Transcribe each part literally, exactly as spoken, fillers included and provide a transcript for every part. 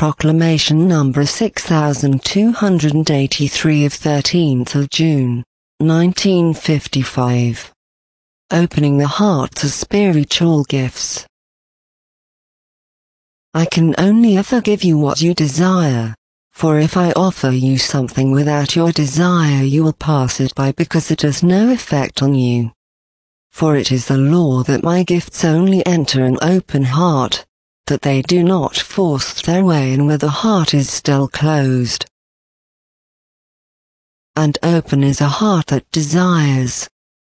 Proclamation number six thousand two hundred eighty-three of thirteenth of June, nineteen fifty-five. Opening the heart to spiritual gifts. I can only ever give you what you desire, for if I offer you something without your desire you will pass it by because it has no effect on you. For it is the law that my gifts only enter an open heart, that they do not force their way in where the heart is still closed. And open is a heart that desires.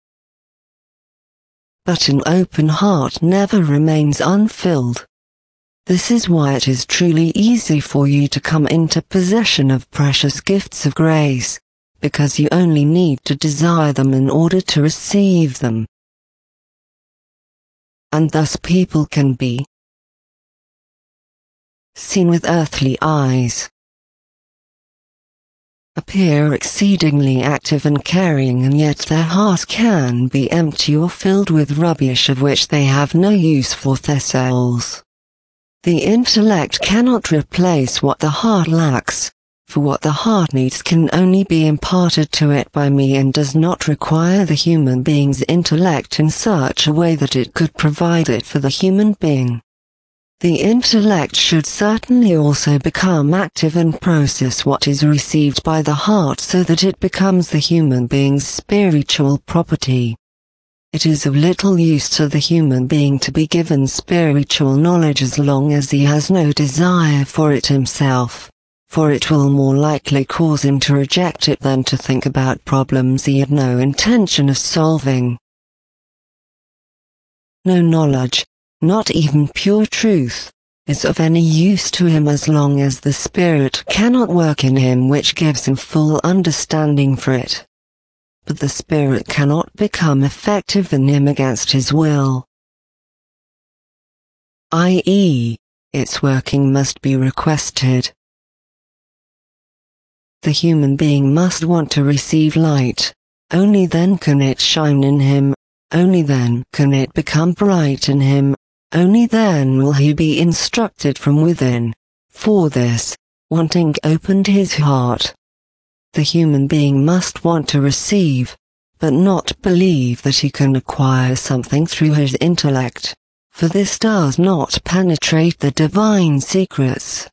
But an open heart never remains unfilled. This is why it is truly easy for you to come into possession of precious gifts of grace, because you only need to desire them in order to receive them. And thus people can be seen with earthly eyes, appear exceedingly active and caring, and yet their hearts can be empty or filled with rubbish of which they have no use for their souls. The intellect cannot replace what the heart lacks, for what the heart needs can only be imparted to it by me and does not require the human being's intellect in such a way that it could provide it for the human being. The intellect should certainly also become active and process what is received by the heart so that it becomes the human being's spiritual property. It is of little use to the human being to be given spiritual knowledge as long as he has no desire for it himself, for it will more likely cause him to reject it than to think about problems he had no intention of solving. No knowledge, not even pure truth, is of any use to him as long as the Spirit cannot work in him which gives him full understanding for it. But the Spirit cannot become effective in him against his will, that is, its working must be requested. The human being must want to receive light, only then can it shine in him, only then can it become bright in him, only then will he be instructed from within. For this, wanting opened his heart. The human being must want to receive, but not believe that he can acquire something through his intellect, for this does not penetrate the divine secrets.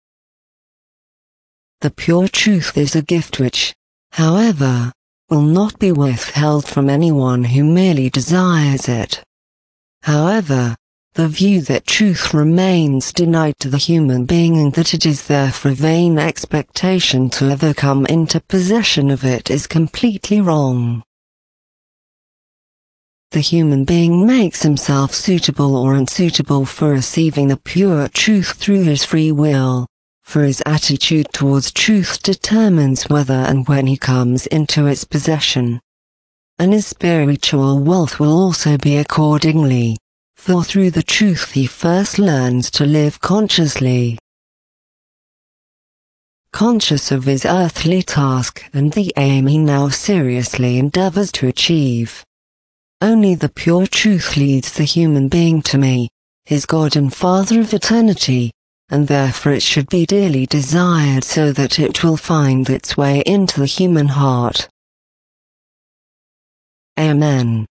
The pure truth is a gift which, however, will not be withheld from anyone who merely desires it. However, the view that truth remains denied to the human being and that it is therefore vain expectation to ever come into possession of it is completely wrong. The human being makes himself suitable or unsuitable for receiving the pure truth through his free will, for his attitude towards truth determines whether and when he comes into its possession. And his spiritual wealth will also be accordingly, for through the truth he first learns to live consciously, conscious of his earthly task and the aim he now seriously endeavors to achieve. Only the pure truth leads the human being to me, his God and Father of eternity, and therefore it should be dearly desired so that it will find its way into the human heart. Amen.